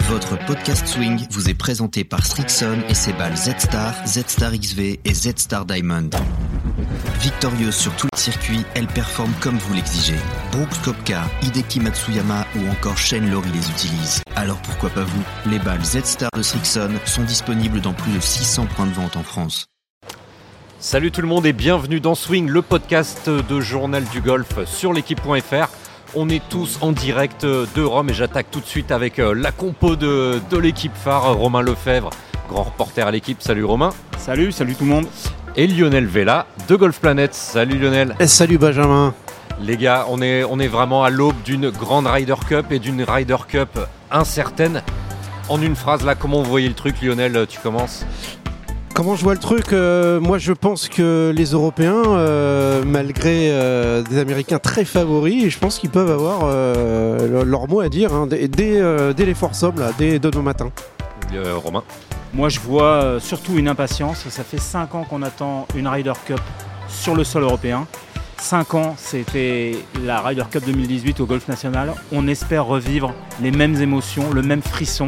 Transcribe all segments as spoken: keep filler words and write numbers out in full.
Votre podcast Swing vous est présenté par Srixon et ses balles Z-Star, Z-Star X V et Z-Star Diamond. Victorieuse sur tout le circuit, elle performe comme vous l'exigez. Brooks Koepka, Hideki Matsuyama ou encore Shane Lowry les utilisent. Alors pourquoi pas vous? Les balles Z-Star de Srixon sont disponibles dans plus de six cents points de vente en France. Salut tout le monde et bienvenue dans Swing, le podcast de Journal du Golf sur l'équipe point F R. On est tous en direct de Rome et j'attaque tout de suite avec la compo de, de l'équipe phare, Romain Lefebvre, grand reporter à l'équipe. Salut Romain. Salut, salut tout le monde. Et Lionel Vela de Golf Planet. Salut Lionel. Et salut Benjamin. Les gars, on est, on est vraiment à l'aube d'une grande Ryder Cup et d'une Ryder Cup incertaine. En une phrase là, comment vous voyez le truc, Lionel, tu commences ? Comment je vois le truc, euh, moi je pense que les Européens, euh, malgré euh, des Américains très favoris, je pense qu'ils peuvent avoir euh, leur mot à dire hein, dès, dès, euh, dès les foursomes, là, dès demain matin. Euh, Romain. Moi je vois euh, surtout une impatience. Ça fait cinq ans qu'on attend une Ryder Cup sur le sol européen. cinq ans, c'était la Ryder Cup deux mille dix-huit au Golf National. On espère revivre les mêmes émotions, le même frisson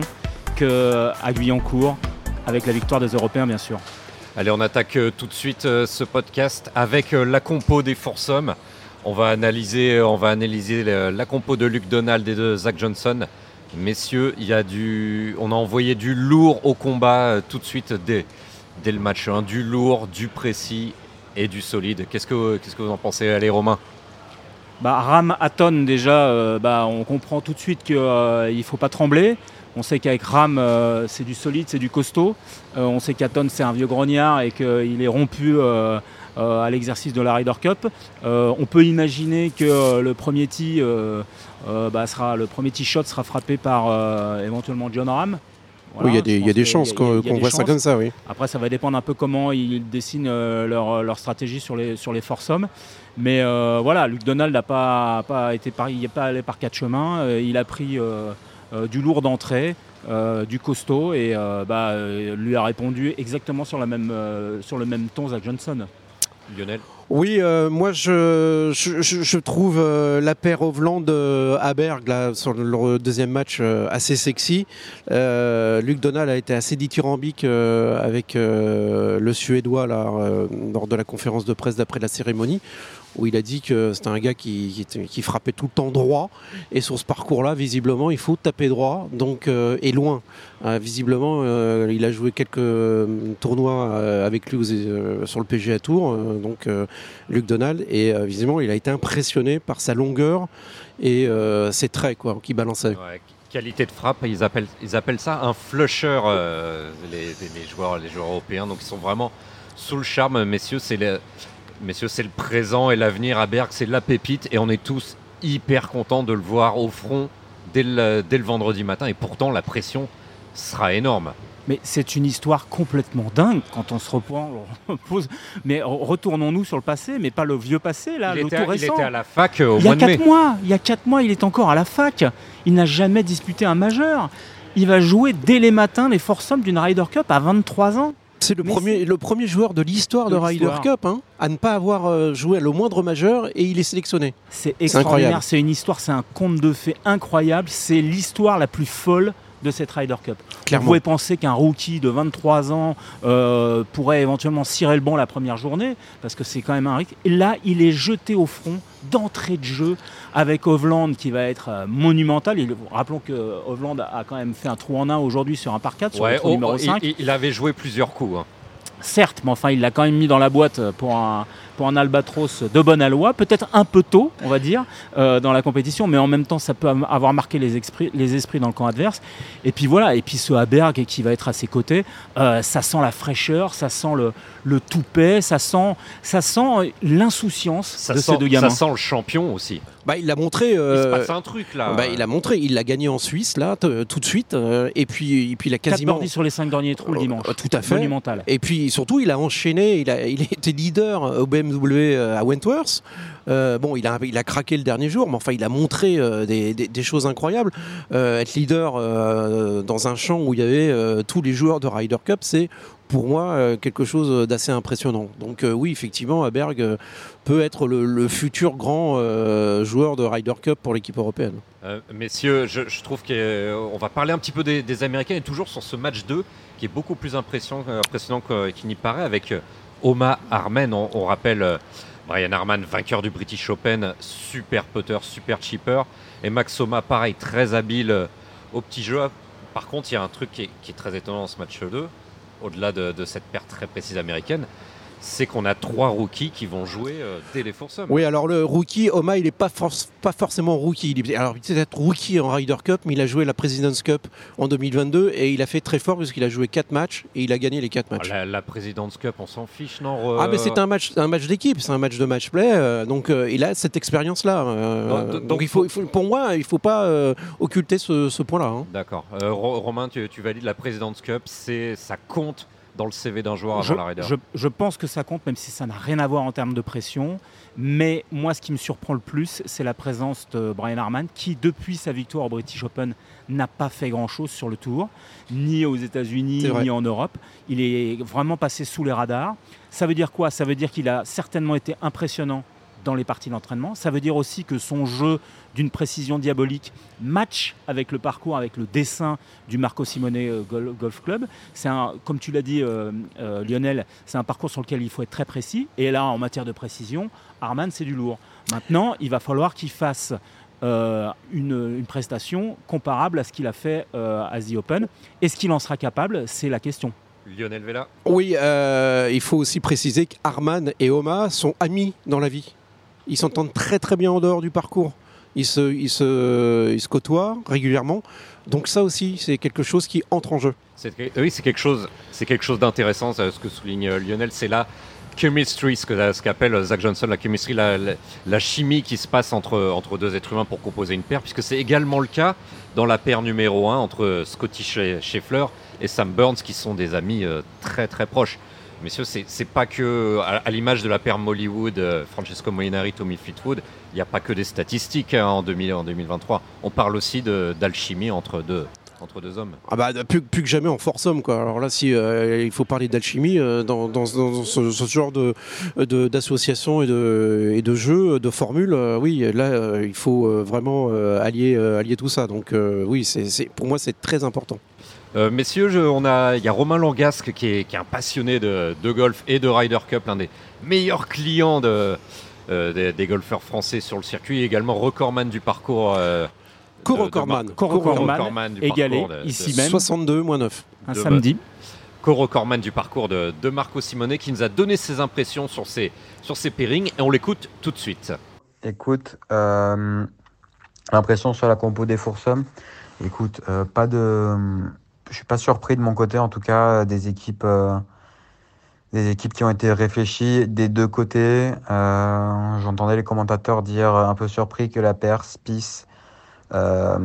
qu'à Guyancourt, avec la victoire des Européens bien sûr. Allez, on attaque euh, tout de suite euh, ce podcast avec euh, la compo des foursomes. On va analyser, on va analyser la, la compo de Luke Donald et de Zach Johnson. Messieurs, il y a du, on a envoyé du lourd au combat euh, tout de suite dès, dès le match un, du lourd, du précis et du solide. Qu'est-ce que, qu'est-ce que vous en pensez? Allez Romain. Bah, Rahm Hatton déjà, euh, bah, on comprend tout de suite qu'il euh, ne faut pas trembler. On sait qu'avec Rahm, euh, c'est du solide, c'est du costaud. Euh, on sait qu'Hatton, c'est un vieux grognard et qu'il est rompu euh, euh, à l'exercice de la Ryder Cup. Euh, on peut imaginer que euh, le premier tee, euh, euh, bah, sera, le premier tee shot sera frappé par euh, éventuellement Jon Rahm. Voilà, oui, il y a des, y a des chances qu'on, qu'on voit chances. ça comme ça, oui. Après, ça va dépendre un peu comment ils dessinent euh, leur, leur stratégie sur les, sur les foursomes. Mais euh, voilà, Luke Donald n'a pas, pas été par, il n'est pas allé par quatre chemins. Euh, il a pris euh, euh, du lourd d'entrée, euh, du costaud, et euh, bah, euh, lui a répondu exactement sur, la même, euh, sur le même ton Zach Johnson. Lionel. Oui, euh, moi je, je, je trouve euh, la paire Hovland-Aberg là sur le deuxième match euh, assez sexy. Euh, Luke Donald a été assez dithyrambique euh, avec euh, le Suédois là, euh, lors de la conférence de presse d'après la cérémonie, où il a dit que c'était un gars qui, qui, qui frappait tout le temps droit, et sur ce parcours-là, visiblement, il faut taper droit, donc euh, et loin. Euh, visiblement, euh, il a joué quelques euh, tournois euh, avec lui euh, sur le P G A Tour, euh, donc euh, Luke Donald, et euh, visiblement, il a été impressionné par sa longueur et euh, ses traits quoi, qui balançaient. Ouais, qualité de frappe, ils appellent, ils appellent ça un flusher, euh, les, les, joueurs, les joueurs européens, donc ils sont vraiment sous le charme, messieurs, c'est le... Messieurs, c'est le présent et l'avenir à Berg, c'est la pépite et on est tous hyper contents de le voir au front dès le, dès le vendredi matin, et pourtant la pression sera énorme. Mais c'est une histoire complètement dingue quand on se repose. Mais retournons-nous sur le passé, mais pas le vieux passé, là, il le était, tout récent. Il était à la fac au il mois de mai. Mois, il y a quatre mois, il est encore à la fac. Il n'a jamais disputé un majeur. Il va jouer dès les matins les foursomes d'une Ryder Cup à vingt-trois ans. C'est le premier, c'est le premier joueur de l'histoire de, de Ryder Cup hein, à ne pas avoir euh, joué à le moindre majeur, et il est sélectionné. C'est extraordinaire, c'est, c'est une histoire, c'est un conte de fées incroyable. C'est l'histoire la plus folle de cette Ryder Cup. Clairement. Vous pouvez penser qu'un rookie de vingt-trois ans euh, pourrait éventuellement cirer le banc la première journée, parce que c'est quand même un risque. Et là, il est jeté au front d'entrée de jeu avec Hovland qui va être euh, monumental. Il, rappelons que Hovland a quand même fait un trou en un aujourd'hui sur un par quatre, sur ouais, le trou oh, numéro cinq. Il, il avait joué plusieurs coups. Hein. Certes, mais enfin, il l'a quand même mis dans la boîte pour un, pour un albatros de bonne aloi, peut-être un peu tôt, on va dire, euh, dans la compétition, mais en même temps, ça peut avoir marqué les esprits, les esprits dans le camp adverse. Et puis voilà, et puis ce Aberg qui va être à ses côtés, euh, ça sent la fraîcheur, ça sent le, le toupet, ça sent, ça sent l'insouciance ça de sent, ces deux gamins. Ça sent le champion aussi. Bah, il l'a montré. Euh, il se passe un truc là. Bah, il a montré, il l'a gagné en Suisse là, t- tout de suite, euh, et puis, et puis il a quasiment. quatre birdies sur les cinq derniers trous le dimanche. Euh, tout à fait. Monumental. Et puis surtout, il a enchaîné, il a, il a été leader au B M W à Wentworth. Euh, bon, il a, il a craqué le dernier jour, mais enfin, il a montré euh, des, des, des choses incroyables. Euh, être leader euh, dans un champ où il y avait euh, tous les joueurs de Ryder Cup, c'est pour moi euh, quelque chose d'assez impressionnant. Donc euh, oui, effectivement, Aberg euh, peut être le, le futur grand euh, joueur de Ryder Cup pour l'équipe européenne. Euh, messieurs, je, je trouve qu'on va parler un petit peu des, des Américains et toujours sur ce match deux qui est beaucoup plus impressionnant, impressionnant qu'il n'y paraît avec Homa Harman. On, on rappelle euh, Brian Harman, vainqueur du British Open, super putter, super chipper. Et Max Homa, pareil, très habile euh, au petit jeu. Par contre, il y a un truc qui est, qui est très étonnant dans ce match deux, au-delà de, de cette perte très précise américaine, c'est qu'on a trois rookies qui vont jouer euh, dès les foursomes. Oui, alors le rookie, Homa, il n'est pas, for- pas forcément rookie. Il est, alors, il peut être rookie en Ryder Cup, mais il a joué la President's Cup en deux mille vingt-deux et il a fait très fort parce qu'il a joué quatre matchs et il a gagné les quatre matchs. La, la President's Cup, on s'en fiche, non euh... Ah, mais c'est un match, un match d'équipe, c'est un match de match-play, euh, donc euh, il a cette expérience-là. Euh, non, d- donc, donc il faut, il faut, pour moi, il ne faut pas euh, occulter ce, ce point-là. Hein. D'accord. Euh, Romain, tu, tu valides la President's Cup, c'est, ça compte dans le C V d'un joueur avant je, la Ryder. Je, je pense que ça compte, même si ça n'a rien à voir en termes de pression. Mais moi, ce qui me surprend le plus, c'est la présence de Brian Harman, qui, depuis sa victoire au British Open, n'a pas fait grand-chose sur le tour, ni aux États-Unis, ni en Europe. Il est vraiment passé sous les radars. Ça veut dire quoi ? Ça veut dire qu'il a certainement été impressionnant dans les parties d'entraînement. Ça veut dire aussi que son jeu d'une précision diabolique match avec le parcours, avec le dessin du Marco Simone Golf Club. C'est un, comme tu l'as dit euh, euh, Lionel, c'est un parcours sur lequel il faut être très précis. Et là, en matière de précision, Harman, c'est du lourd. Maintenant, il va falloir qu'il fasse euh, une, une prestation comparable à ce qu'il a fait euh, à The Open. Est-ce qu'il en sera capable ? C'est la question. Lionel Vella ? Oui, euh, il faut aussi préciser qu'Harman et Homa sont amis dans la vie. Ils s'entendent très très bien en dehors du parcours. Ils se, ils se, ils se côtoient régulièrement. Donc ça aussi, c'est quelque chose qui entre en jeu. C'est, oui, c'est quelque chose, c'est quelque chose d'intéressant, ce que souligne Lionel. C'est la chemistry, ce, que, ce qu'appelle Zach Johnson, la chemistry, la, la, la chimie qui se passe entre, entre deux êtres humains pour composer une paire, puisque c'est également le cas dans la paire numéro un entre Scotty Scheffler et Sam Burns, qui sont des amis euh, très très proches. Messieurs, c'est, c'est pas que, à, à l'image de la paire Mollywood, euh, Francesco Molinari, Tommy Fleetwood, il n'y a pas que des statistiques hein, en, deux mille, en deux mille vingt-trois. On parle aussi de, d'alchimie entre deux, entre deux hommes. Ah bah, plus, plus que jamais en foursome, quoi. Alors là, si, euh, il faut parler d'alchimie euh, dans, dans, dans ce, ce genre de, de, d'association et de, et de jeu, de formule, euh, oui, là, euh, il faut euh, vraiment euh, allier, euh, allier tout ça. Donc euh, oui, c'est, c'est, pour moi, c'est très important. Euh, messieurs, je, on a, il y a Romain Langasque qui est, qui est un passionné de, de golf et de Ryder Cup, l'un des meilleurs clients de, euh, des, des golfeurs français sur le circuit, et également recordman du parcours. Euh, Co-recordman, co-recordman, égalé de, ici de, même. soixante-deux moins neuf. Un samedi. Co-recordman du parcours de, de Marco Simone qui nous a donné ses impressions sur ses, sur ses pairings et on l'écoute tout de suite. Écoute, euh, l'impression sur la compo des foursomes, écoute, euh, pas de... Je suis pas surpris de mon côté, en tout cas, des équipes, euh, des équipes qui ont été réfléchies des deux côtés. Euh, j'entendais les commentateurs dire un peu surpris que la paire Spieth, euh,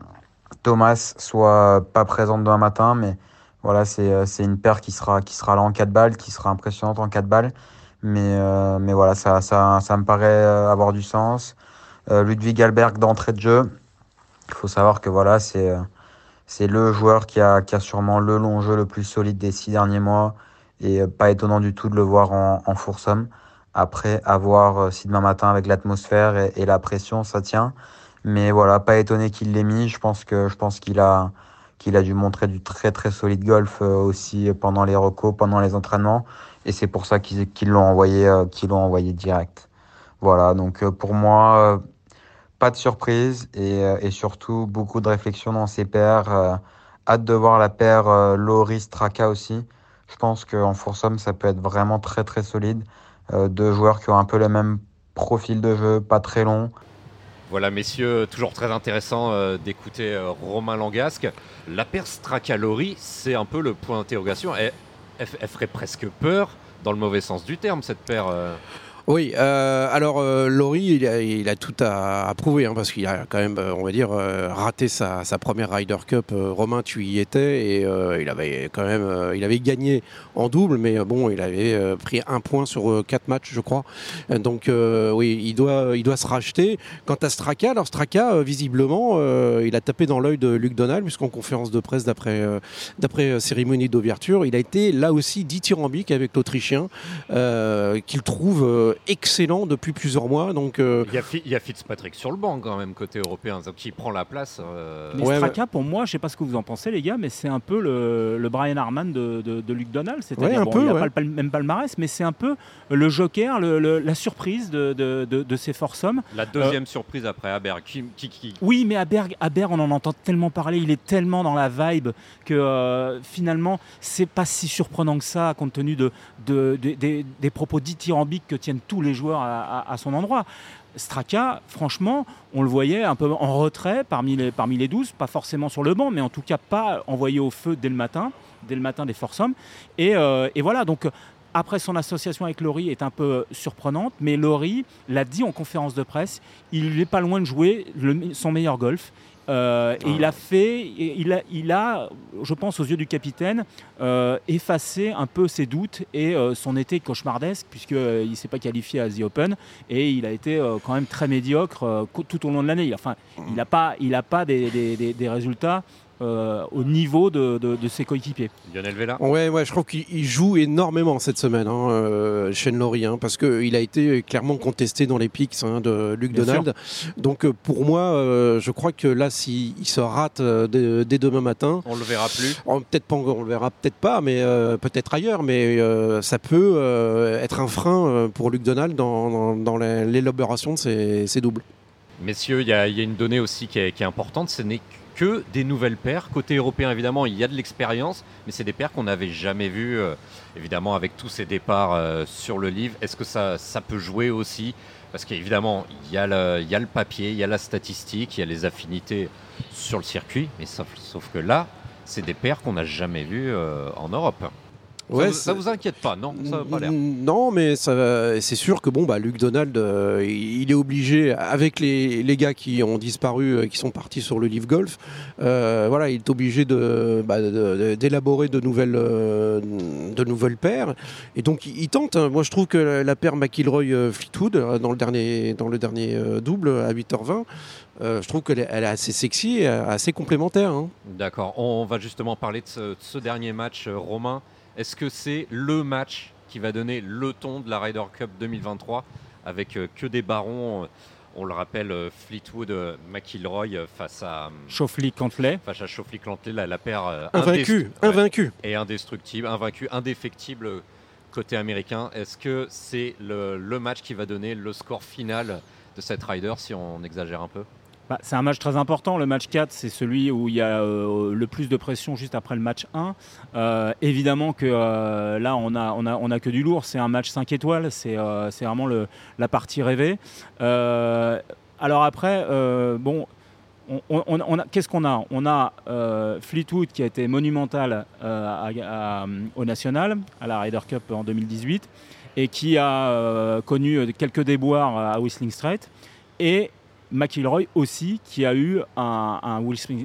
Thomas soit pas présente demain matin, mais voilà, c'est c'est une paire qui sera qui sera là en quatre balles, qui sera impressionnante en quatre balles. Mais euh, mais voilà, ça ça ça me paraît avoir du sens. Euh, Ludwig Aberg d'entrée de jeu, il faut savoir que voilà, c'est C'est le joueur qui a, qui a sûrement le long jeu le plus solide des six derniers mois et pas étonnant du tout de le voir en, en foursome. Après, à voir si demain matin avec l'atmosphère et, et la pression, ça tient. Mais voilà, pas étonné qu'il l'ait mis. Je pense que je pense qu'il a, qu'il a dû montrer du très très solide golf aussi pendant les recos, pendant les entraînements. Et c'est pour ça qu'ils, qu'ils l'ont envoyé, qu'ils l'ont envoyé direct. Voilà, donc pour moi... Pas de surprise et, et surtout beaucoup de réflexion dans ces paires. Euh, hâte de voir la paire euh, Laurie-Straka aussi. Je pense qu'en foursome, ça peut être vraiment très très solide. Euh, deux joueurs qui ont un peu le même profil de jeu, pas très long. Voilà messieurs, toujours très intéressant euh, d'écouter euh, Romain Langasque. La paire Straka-Laurie, c'est un peu le point d'interrogation. Elle, elle, elle ferait presque peur dans le mauvais sens du terme, cette paire. Euh... Oui, euh, alors euh, Laurie, il a, il a tout à, à prouver, hein, parce qu'il a quand même, on va dire, euh, raté sa, sa première Ryder Cup. Euh, Romain, tu y étais, et euh, il avait quand même, euh, il avait gagné en double, mais euh, bon, il avait euh, pris un point sur euh, quatre matchs, je crois. Euh, donc euh, oui, il doit, il doit se racheter. Quant à Straka, alors Straka, euh, visiblement, euh, il a tapé dans l'œil de Luc Donald, puisqu'en conférence de presse d'après, euh, d'après euh, cérémonie d'ouverture, il a été là aussi dithyrambique avec l'Autrichien, euh, qu'il trouve euh, excellent depuis plusieurs mois. Donc, euh... il, y a, il y a Fitzpatrick sur le banc quand même côté européen, donc qui prend la place. Euh... Mais ouais, Straka, ouais. Pour moi, je ne sais pas ce que vous en pensez les gars, mais c'est un peu le, le Brian Harman de, de, de Luc Donald. C'est-à-dire, ouais, bon, peu, il n'a ouais. pas le même palmarès, mais c'est un peu le joker, le, le, la surprise de, de, de, de ces foursomes. La deuxième euh... surprise après Aberg. Qui, qui, qui... Oui, mais Aberg, Aberg, on en entend tellement parler, il est tellement dans la vibe que euh, finalement, c'est pas si surprenant que ça, compte tenu de, de, de, de, des propos dithyrambiques que tiennent tous les joueurs à, à, à son endroit. Straka, franchement, on le voyait un peu en retrait parmi les, parmi les douze, pas forcément sur le banc, mais en tout cas pas envoyé au feu dès le matin, dès le matin des foursomes. Et, euh, et voilà, donc après son association avec Laurie est un peu surprenante, mais Laurie l'a dit en conférence de presse, il n'est pas loin de jouer le, son meilleur golf. Euh, et il a fait, il a, il a, je pense aux yeux du capitaine, euh, effacé un peu ses doutes et euh, son été cauchemardesque, puisqu'il euh, ne s'est pas qualifié à The Open et il a été euh, quand même très médiocre euh, tout au long de l'année. Enfin, il n'a pas, il a pas des, des, des, des résultats Euh, au niveau de, de, de ses coéquipiers. Lionel Vella. Ouais, ouais, je trouve qu'il joue énormément cette semaine, hein, euh, Shane Laurie, hein, parce qu'il a été clairement contesté dans les picks hein, de Luc Bien Donald. Sûr. Donc euh, pour moi, euh, je crois que là, s'il si se rate euh, dès, dès demain matin, on le verra plus. On, peut-être pas, on le verra peut-être pas, mais euh, peut-être ailleurs. Mais euh, ça peut euh, être un frein pour Luc Donald dans, dans, dans l'élaboration de ses, ses doubles. Messieurs, il y, y a une donnée aussi qui est, qui est importante, ce n'est que des nouvelles paires. Côté européen, évidemment, il y a de l'expérience, mais c'est des paires qu'on n'avait jamais vues, euh, évidemment, avec tous ces départs euh, sur le livre. Est-ce que ça, ça peut jouer aussi ? Parce qu'évidemment, il y, a le, il y a le papier, il y a la statistique, il y a les affinités sur le circuit, mais sauf, sauf que là, c'est des paires qu'on n'a jamais vues euh, en Europe. Ouais, ça, vous, ça vous inquiète pas, non ? Ça va pas l'air. Non, mais ça, c'est sûr que bon, bah, Luc Donald, euh, il est obligé, avec les, les gars qui ont disparu, euh, qui sont partis sur le Live Golf, euh, voilà, il est obligé de, bah, de, de, d'élaborer de nouvelles, euh, de nouvelles paires. Et donc, il, il tente. Hein. Moi, je trouve que la, la paire McIlroy-Fleetwood, dans le dernier, dans le dernier euh, double à huit heures vingt, Euh, je trouve qu'elle est, elle est assez sexy et assez complémentaire. Hein. D'accord. On va justement parler de ce, de ce dernier match, euh, Romain. Est-ce que c'est le match qui va donner le ton de la Ryder Cup deux mille vingt-trois avec euh, que des barons, euh, on le rappelle, euh, Fleetwood, euh, McIlroy euh, face à euh, Schauffele-Cantlay. Face à Schauffele-Cantlay, la, la paire euh, invaincu, indest- invaincu. Ouais, et indestructible, invaincu, indéfectible euh, côté américain. Est-ce que c'est le, le match qui va donner le score final de cette Ryder, si on exagère un peu ? Bah, c'est un match très important. Le match quatre, c'est celui où il y a euh, le plus de pression juste après le match un. Euh, évidemment que euh, là, on a, on, a, on a que du lourd. C'est un match cinq étoiles. C'est, euh, c'est vraiment le, la partie rêvée. Euh, alors après, euh, bon, on, on, on a, qu'est-ce qu'on a ? On a euh, Fleetwood qui a été monumental euh, à, à, au National, à la Ryder Cup en deux mille dix-huit, et qui a euh, connu quelques déboires à Whistling Straits. Et McIlroy aussi, qui a eu un, un,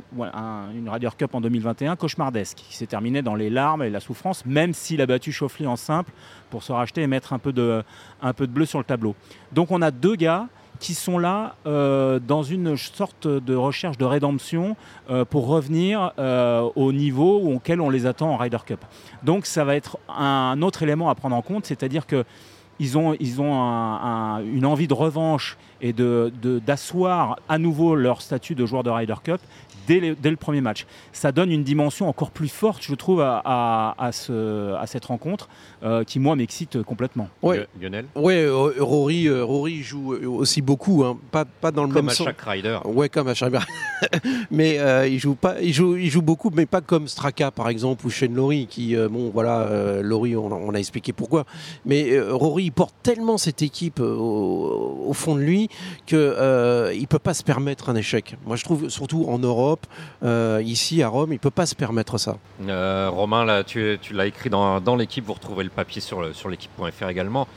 un, une Ryder Cup en deux mille vingt et un cauchemardesque, qui s'est terminé dans les larmes et la souffrance, même s'il a battu Schauffele en simple pour se racheter et mettre un peu de, un peu de bleu sur le tableau. Donc on a deux gars qui sont là euh, dans une sorte de recherche de rédemption euh, pour revenir euh, au niveau auquel on les attend en Ryder Cup. Donc ça va être un autre élément à prendre en compte, c'est-à-dire que Ils ont, ils ont un, un, une envie de revanche et de, de, d'asseoir à nouveau leur statut de joueur de Ryder Cup dès, les, dès le premier match. Ça donne une dimension encore plus forte, je trouve, à, à, à, ce, à cette rencontre euh, qui, moi, m'excite complètement. Ouais. Lionel ? Oui, euh, Rory, euh, Rory joue aussi beaucoup, hein. pas, pas dans le comme même sens. Comme à chaque Ryder. Oui, comme à chaque mais euh, il, joue pas, il, joue, il joue beaucoup, mais pas comme Straka, par exemple, ou Shane Laurie, qui, euh, bon, voilà, euh, Laurie, on, on a expliqué pourquoi. Mais euh, Rory, il porte tellement cette équipe euh, au, au fond de lui qu'il euh, ne peut pas se permettre un échec. Moi, je trouve, surtout en Europe, euh, ici à Rome, il ne peut pas se permettre ça. Euh, Romain, là, tu, tu l'as écrit dans, dans l'équipe, vous retrouvez le papier sur, le, sur l'équipe point f r également.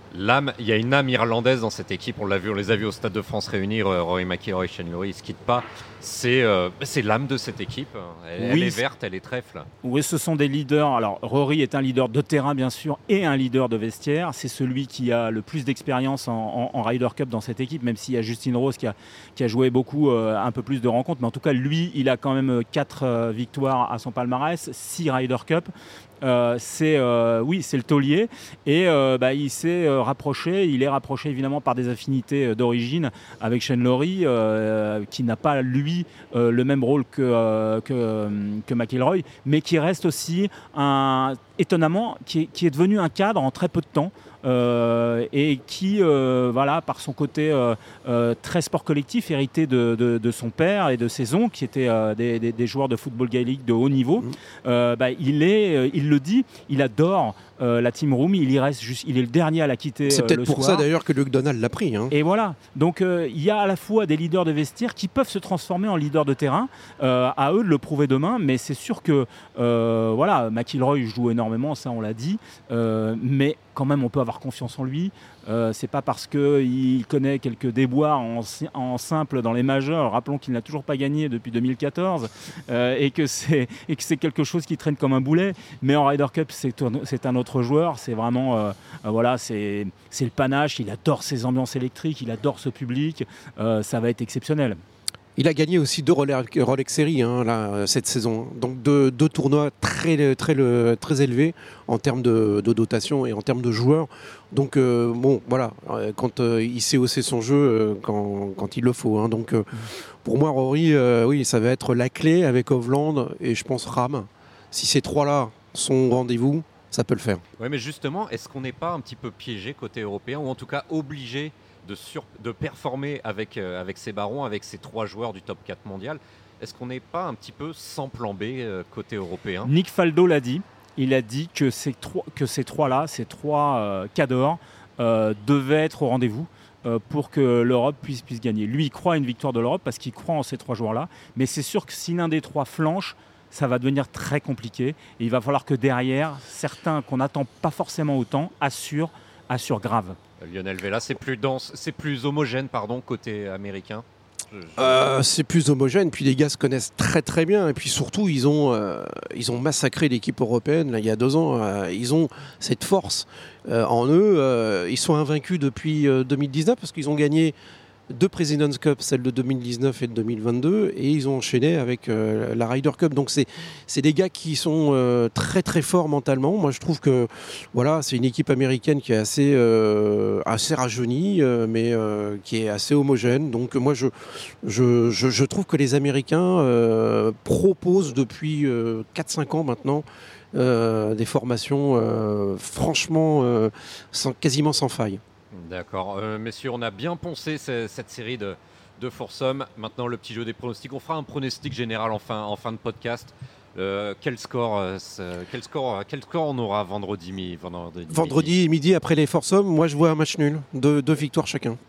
L'âme, il y a une âme irlandaise dans cette équipe, on l'a vu, on les a vus au Stade de France réunir, Rory McIlroy, Shane Lowry, ils ne se quittent pas. C'est, euh, c'est l'âme de cette équipe, elle, oui, elle est verte, elle est trèfle. Oui, ce sont des leaders. Alors Rory est un leader de terrain bien sûr et un leader de vestiaire. C'est celui qui a le plus d'expérience en, en, en Ryder Cup dans cette équipe, même s'il y a Justin Rose qui a, qui a joué beaucoup, euh, un peu plus de rencontres. Mais en tout cas, lui, il a quand même quatre euh, victoires à son palmarès, six Ryder Cup. Euh, c'est euh, oui, c'est le taulier et euh, bah, il s'est euh, rapproché. Il est rapproché évidemment par des affinités euh, d'origine avec Shane Lowry, euh, qui n'a pas lui euh, le même rôle que euh, que, que McIlroy, mais qui reste aussi un étonnamment qui est, qui est devenu un cadre en très peu de temps. Euh, et qui, euh, voilà, par son côté euh, euh, très sport collectif, hérité de, de, de son père et de ses oncles, qui étaient euh, des, des, des joueurs de football gaélique de haut niveau, mmh. euh, bah, il, est, il le dit, il adore euh, la Team Room, il y reste juste, il est le dernier à la quitter. C'est euh, peut-être le pour soir. ça d'ailleurs que Luke Donald l'a pris. Hein. Et voilà, donc euh, il y a à la fois des leaders de vestiaire qui peuvent se transformer en leaders de terrain, euh, à eux de le prouver demain, mais c'est sûr que euh, voilà, McIlroy joue énormément, ça on l'a dit, euh, mais quand même on peut avoir confiance en lui. Euh, c'est pas parce qu'il connaît quelques déboires en, en simple dans les majeurs, rappelons qu'il n'a toujours pas gagné depuis deux mille quatorze, euh, et, que c'est, et que c'est quelque chose qui traîne comme un boulet, mais en Ryder Cup c'est, c'est un autre joueur, c'est vraiment euh, euh, voilà, c'est, c'est le panache, il adore ces ambiances électriques, il adore ce public, euh, ça va être exceptionnel. Il a gagné aussi deux Rolex Series hein, là, cette saison. Donc deux, deux tournois très, très, très élevés en termes de, de dotation et en termes de joueurs. Donc euh, bon, voilà, quand euh, il sait hausser son jeu euh, quand, quand il le faut. Hein. Donc euh, pour moi, Rory, euh, oui, ça va être la clé avec Hovland et je pense Rahm. Si ces trois-là sont au rendez-vous, ça peut le faire. Oui, mais justement, est-ce qu'on n'est pas un petit peu piégé côté européen ou en tout cas obligé De, sur, de performer avec, euh, avec ces barons, avec ces trois joueurs du top quatre mondial? Est-ce qu'on n'est pas un petit peu sans plan B euh, côté européen? Nick Faldo l'a dit. Il a dit que ces, trois, que ces trois-là, ces trois euh, cadors, euh, devaient être au rendez-vous euh, pour que l'Europe puisse, puisse gagner. Lui, il croit à une victoire de l'Europe parce qu'il croit en ces trois joueurs-là. Mais c'est sûr que si l'un des trois flanche, ça va devenir très compliqué. Et il va falloir que derrière, certains qu'on n'attend pas forcément autant assurent, assurent grave. Lionel Vela, c'est plus dense, c'est plus homogène, pardon, côté américain. Je, je... Euh, c'est plus homogène, puis les gars se connaissent très très bien, et puis surtout ils ont, euh, ils ont massacré l'équipe européenne là, il y a deux ans. Euh, ils ont cette force euh, en eux. Euh, ils sont invaincus depuis euh, deux mille dix-neuf parce qu'ils ont gagné deux President's Cup, celle de deux mille dix-neuf et de deux mille vingt-deux, et ils ont enchaîné avec euh, la Ryder Cup. Donc c'est, c'est des gars qui sont euh, très très forts mentalement. Moi je trouve que voilà, c'est une équipe américaine qui est assez, euh, assez rajeunie, euh, mais euh, qui est assez homogène. Donc moi je, je, je, je trouve que les Américains euh, proposent depuis euh, quatre cinq ans maintenant euh, des formations euh, franchement euh, sans, quasiment sans faille. D'accord. Euh, messieurs, on a bien poncé c- cette série de, de foursome. Maintenant, le petit jeu des pronostics. On fera un pronostic général en fin, en fin de podcast. Euh, quel, score, euh, quel, score, quel score on aura vendredi, mi- vendredi midi Vendredi midi, après les foursome, moi je vois un match nul. Deux, deux victoires chacun.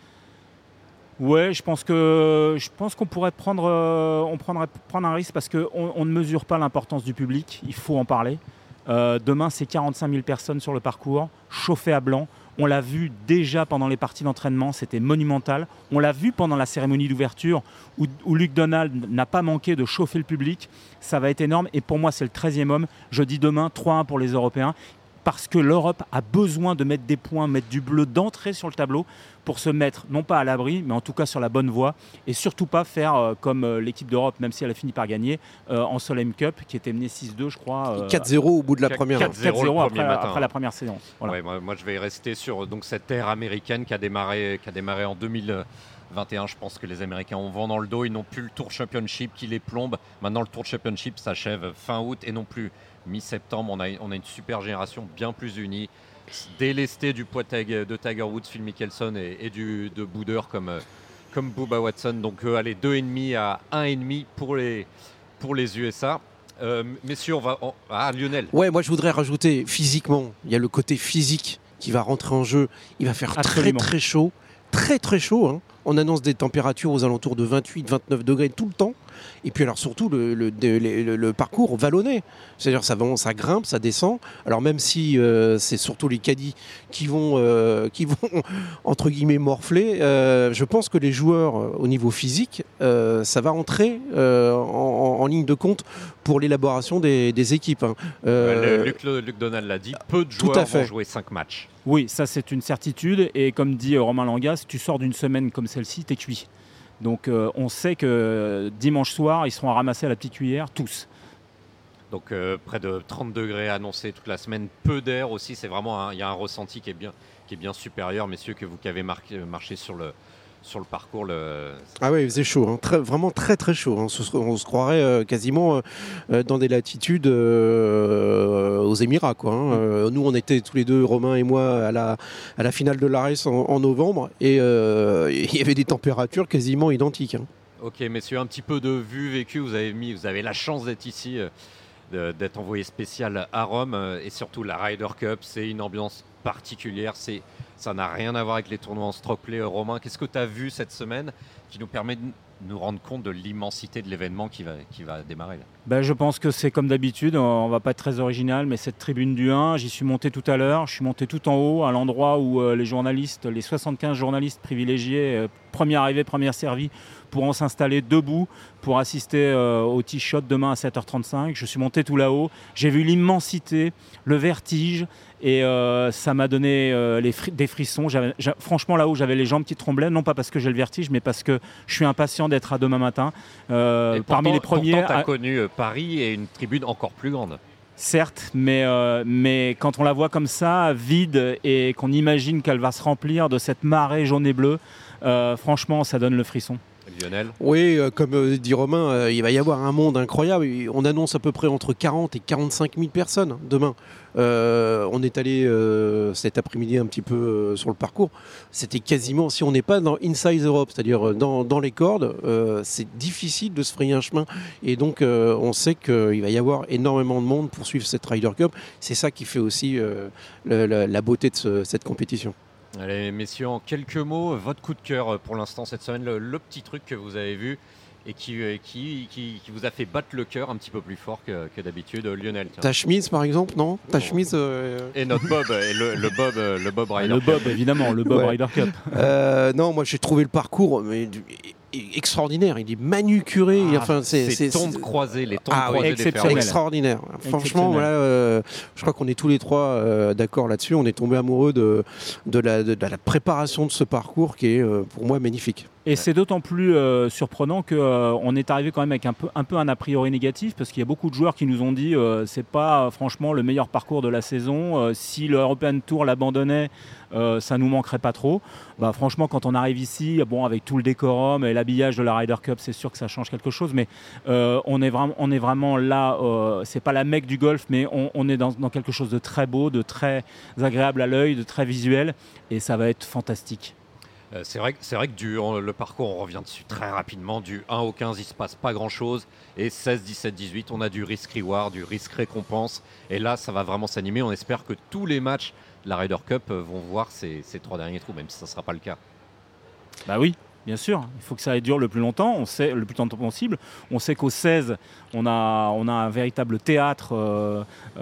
Ouais, je pense, que, je pense qu'on pourrait prendre, euh, on prendrait, prendre un risque parce qu'on on ne mesure pas l'importance du public. Il faut en parler. Euh, demain, c'est quarante-cinq mille personnes sur le parcours, chauffées à blanc. On l'a vu déjà pendant les parties d'entraînement, c'était monumental. On l'a vu pendant la cérémonie d'ouverture où, où Luke Donald n'a pas manqué de chauffer le public. Ça va être énorme et pour moi, c'est le treizième homme. Je dis demain trois un pour les Européens parce que l'Europe a besoin de mettre des points, mettre du bleu d'entrée sur le tableau pour se mettre, non pas à l'abri, mais en tout cas sur la bonne voie et surtout pas faire euh, comme euh, l'équipe d'Europe, même si elle a fini par gagner, euh, en Solheim Cup, qui était menée six deux, je crois. Euh, quatre zéro au bout de la première. quatre zéro après, après la première séance. Voilà. Ouais, moi, moi, je vais rester sur donc, cette ère américaine qui a démarré, qui a démarré en deux mille vingt et un. Je pense que les Américains ont vent dans le dos. Ils n'ont plus le Tour Championship qui les plombe. Maintenant, le Tour Championship s'achève fin août et non plus mi-septembre. On a, on a une super génération bien plus unie, délestée du poids de Tiger Woods, Phil Mickelson et, et du, de boudeurs comme, comme Bubba Watson. Donc, euh, allez, deux virgule cinq à un virgule cinq pour les, pour les U S A. Euh, messieurs, on va... On... Ah, Lionel. Ouais, moi je voudrais rajouter physiquement. Il y a le côté physique qui va rentrer en jeu. Il va faire Absolument. très très chaud. Très très chaud. Hein. On annonce des températures aux alentours de vingt-huit vingt-neuf degrés tout le temps. Et puis alors surtout le, le, le, le, le parcours vallonné. C'est-à-dire ça, va, ça grimpe, ça descend. Alors même si euh, c'est surtout les caddies qui vont, euh, qui vont entre guillemets morfler, euh, je pense que les joueurs euh, au niveau physique, euh, ça va entrer euh, en, en ligne de compte pour l'élaboration des, des équipes. Hein. Euh, Luc, Luc Donald l'a dit, peu de joueurs vont jouer cinq matchs. Oui, ça c'est une certitude. Et comme dit Romain Langas, tu sors d'une semaine comme celle-ci, t'es cuit. Donc euh, on sait que dimanche soir, ils seront à ramasser à la petite cuillère, tous. Donc euh, près de trente degrés annoncés toute la semaine, peu d'air aussi, c'est vraiment il y a un ressenti qui est bien, qui est bien supérieur, messieurs, que vous qui avez marqué, marché sur le, sur le parcours. Le... Ah oui, il faisait chaud, hein. Très, vraiment très très chaud. Hein. On, se, on se croirait euh, quasiment euh, dans des latitudes euh, aux Émirats, quoi. Hein. Euh, nous, on était tous les deux, Romain et moi, à la, à la finale de l'A R E S en, en novembre, et euh, il y avait des températures quasiment identiques. Hein. Ok, messieurs, un petit peu de vue vécue. Vous avez mis, vous avez la chance d'être ici. Euh... d'être envoyé spécial à Rome et surtout la Ryder Cup, c'est une ambiance particulière, c'est, ça n'a rien à voir avec les tournois en stroke play. Romain, qu'est-ce que tu as vu cette semaine qui nous permet de nous rendre compte de l'immensité de l'événement qui va, qui va démarrer là? Ben, je pense que c'est comme d'habitude, on ne va pas être très original, mais cette tribune du un, j'y suis monté tout à l'heure, je suis monté tout en haut, à l'endroit où euh, les journalistes, les soixante-quinze journalistes privilégiés, euh, premier arrivé, premier servi, pourront s'installer debout pour assister euh, au tee shot demain à sept heures trente-cinq. Je suis monté tout là-haut, j'ai vu l'immensité, le vertige, et euh, ça m'a donné euh, les fri- des frissons. J'avais, j'a- franchement, là-haut, j'avais les jambes qui tremblaient, non pas parce que j'ai le vertige, mais parce que je suis impatient d'être à demain matin. Euh, et parmi pourtant, les premiers, pourtant, tu as à... connu euh, Paris et une tribune encore plus grande. Certes, mais, euh, mais quand on la voit comme ça, vide, et qu'on imagine qu'elle va se remplir de cette marée jaune et bleue, euh, franchement, ça donne le frisson. Lionel? Oui, euh, comme euh, dit Romain, euh, il va y avoir un monde incroyable. On annonce à peu près entre quarante et quarante-cinq mille personnes demain. Euh, on est allé euh, cet après-midi un petit peu euh, sur le parcours. C'était quasiment, si on n'est pas dans Inside Europe, c'est-à-dire dans, dans les cordes, euh, c'est difficile de se frayer un chemin. Et donc, euh, on sait qu'il va y avoir énormément de monde pour suivre cette Ryder Cup. C'est ça qui fait aussi euh, le, la, la beauté de ce, cette compétition. Allez, messieurs, en quelques mots, votre coup de cœur pour l'instant cette semaine, le, le petit truc que vous avez vu et qui, qui, qui, qui vous a fait battre le cœur un petit peu plus fort que, que d'habitude. Lionel, tiens. Ta chemise, par exemple, non? Ta chemise euh... Et notre Bob, et le, le Bob, le Bob Ryder Le Cup. Bob, évidemment, le Bob Ouais. Ryder Cup. Euh, non, moi j'ai trouvé le parcours mais, extraordinaire. Il est manucuré. Ah, enfin, c'est, ces c'est, tombes c'est... croisées, les tombes Ah, croisées oui, des exceptionnel. fairways. Extraordinaire. Franchement, Exceptionnel. voilà, euh, je crois qu'on est tous les trois euh, d'accord là-dessus. On est tombés amoureux de, de, la, de, de la préparation de ce parcours qui est euh, pour moi magnifique. Et ouais. C'est d'autant plus euh, surprenant qu'on euh, est arrivé quand même avec un peu, un peu un a priori négatif, parce qu'il y a beaucoup de joueurs qui nous ont dit euh, c'est pas euh, franchement le meilleur parcours de la saison. Euh, si le European Tour l'abandonnait, euh, ça nous manquerait pas trop. Bah, franchement, quand on arrive ici, bon, avec tout le décorum et l'habillage de la Ryder Cup, c'est sûr que ça change quelque chose. Mais euh, on, est vraiment, on est vraiment là. Euh, c'est pas la Mecque du golf, mais on, on est dans, dans quelque chose de très beau, de très agréable à l'œil, de très visuel, et ça va être fantastique. Euh, c'est vrai, c'est vrai que du, on, le parcours, on revient dessus très rapidement. Du un au quinze, il ne se passe pas grand-chose. Et seize, dix-sept, dix-huit, on a du risk-reward, du risque-récompense. Et là, ça va vraiment s'animer. On espère que tous les matchs de la Ryder Cup vont voir ces, ces trois derniers trous, même si ça ne sera pas le cas. Bah oui, bien sûr. Il faut que ça dure le plus longtemps, on sait, le plus longtemps possible. On sait qu'au seize, on a, on a un véritable théâtre euh,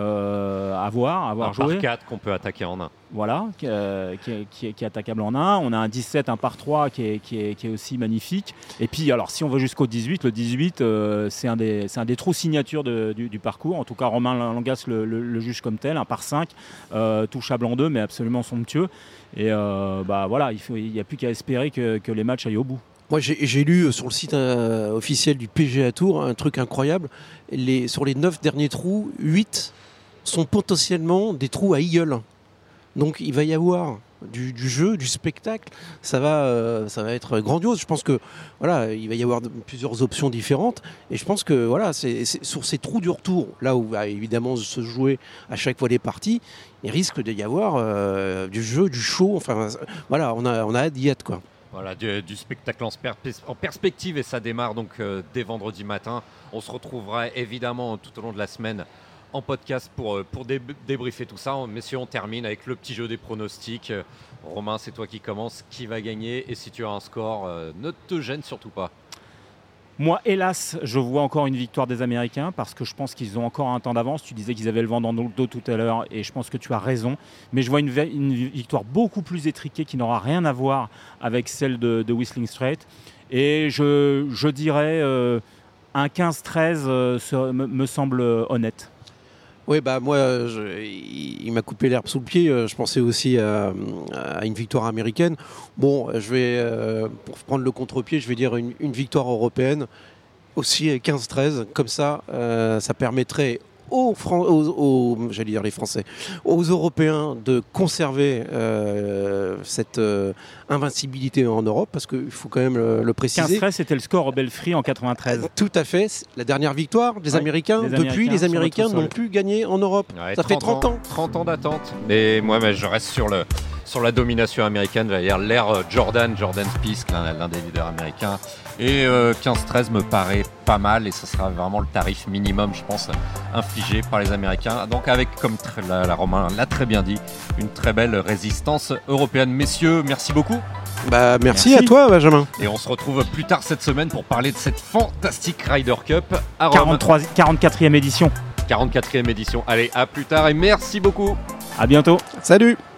euh, à voir, à voir un jouer. par quatre qu'on peut attaquer en un. Voilà, qui, euh, qui, est, qui, est, qui est attaquable en un. On a un dix-sept, un par trois qui est, qui, est, qui est aussi magnifique. Et puis, alors, si on va jusqu'au dix-huit, le dix-huit, euh, c'est, un des, c'est un des trous signatures de, du, du parcours. En tout cas, Romain Langas le, le, le juge comme tel, un par cinq, euh, touchable en deux, mais absolument somptueux. Et euh, bah, voilà, il n'y a plus qu'à espérer que, que les matchs aillent au bout. Moi, j'ai, j'ai lu sur le site euh, officiel du P G A Tour un truc incroyable. Les, sur les neuf derniers trous, huit sont potentiellement des trous à eagle. Donc il va y avoir du, du jeu, du spectacle, ça va, euh, ça va être grandiose. Je pense que voilà, il va y avoir de, plusieurs options différentes, et je pense que voilà, c'est, c'est sur ces trous du retour, là où va évidemment se jouer à chaque fois les parties, il risque d'y avoir euh, du jeu, du show. Enfin voilà, on a, on a hâte d'y être, quoi. Voilà, du, du spectacle en, sper- en perspective, et ça démarre donc euh, dès vendredi matin. On se retrouvera évidemment tout au long de la semaine en podcast pour, pour dé- débriefer tout ça. Messieurs, on termine avec le petit jeu des pronostics. Euh, Romain, c'est toi qui commence. Qui va gagner? Et si tu as un score, euh, ne te gêne surtout pas. Moi, hélas, je vois encore une victoire des Américains parce que je pense qu'ils ont encore un temps d'avance. Tu disais qu'ils avaient le vent dans le dos tout à l'heure et je pense que tu as raison. Mais je vois une, une victoire beaucoup plus étriquée qui n'aura rien à voir avec celle de, de Whistling Straits. Et je, je dirais euh, un quinze treize euh, me, me semble honnête. Oui, bah moi, je, il, il m'a coupé l'herbe sous le pied. Je pensais aussi à, à une victoire américaine. Bon, je vais, euh, pour prendre le contre-pied, je vais dire une, une victoire européenne, aussi quinze treize. Comme ça, euh, ça permettrait aux, Fran- aux, aux, j'allais dire les Français, aux Européens de conserver euh, cette euh, invincibilité en Europe, parce qu'il faut quand même le, le préciser. quinze treize, c'était le score au Belfry en quatre-vingt-treize. Tout à fait. C'est la dernière victoire des ouais, Américains. des Depuis, Américains les Américains n'ont n'ont plus gagné en Europe. Ouais, ça fait trente ans. trente ans d'attente. Mais moi, mais je reste sur, le, sur la domination américaine. J'allais dire l'ère Jordan, Jordan Spieth, l'un, l'un des leaders américains. Et euh, quinze treize me paraît pas mal et ce sera vraiment le tarif minimum, je pense, infligé par les Américains. Donc avec, comme très, la, la Romain l'a très bien dit, une très belle résistance européenne. Messieurs, merci beaucoup. Bah, merci, merci à toi, Benjamin. Et on se retrouve plus tard cette semaine pour parler de cette fantastique Ryder Cup à Rome. quarante-trois, quarante-quatrième édition. quarante-quatrième édition. Allez, à plus tard et merci beaucoup. À bientôt. Salut.